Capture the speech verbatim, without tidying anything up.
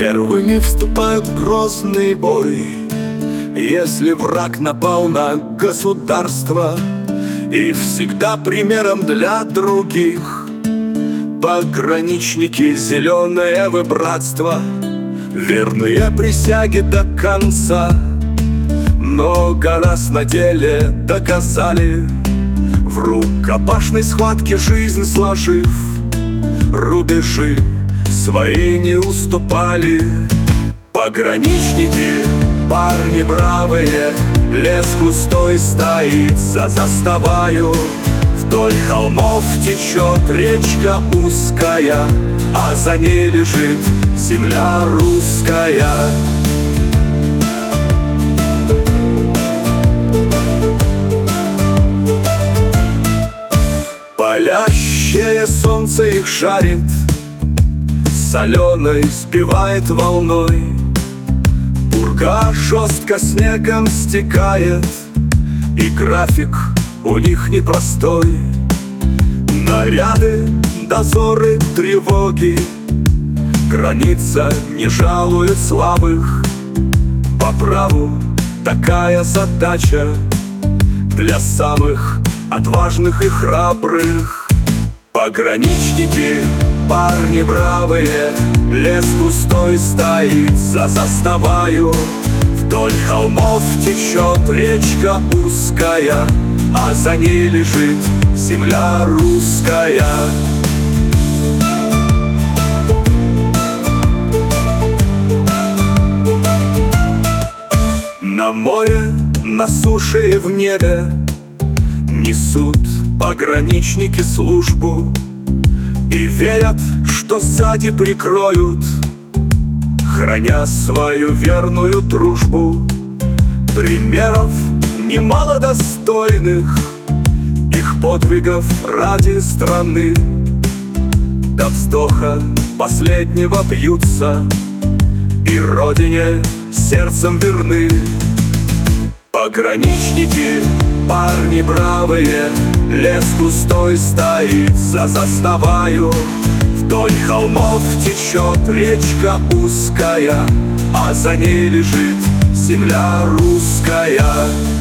Первыми вступают в грозный бой, если враг напал на государство, и всегда примером для других. Пограничники, зеленое вы братство, верные присяге до конца. Много раз на деле доказали, в рукопашной схватке жизнь сложив, рубежи свои не уступали. Пограничники, парни бравые, лес густой стоит за заставою. Вдоль холмов течет речка узкая, а за ней лежит земля русская. Палящее солнце их жарит, соленой сбивает волной. Пурга жестко снегом стекает, и график у них непростой. Наряды, дозоры, тревоги, граница не жалует слабых. По праву такая задача для самых отважных и храбрых. Пограничники, парни бравые, лес густой стоит за заставою. Вдоль холмов течет речка узкая, а за ней лежит земля русская. На море, на суше и в небе несут пограничники службу и верят, что сзади прикроют, храня свою верную дружбу. Примеров немало достойных, их подвигов ради страны. До вздоха последнего бьются и родине сердцем верны. Пограничники, парни бравые, лес густой стоит за заставою. Вдоль холмов течет речка узкая, а за ней лежит земля русская.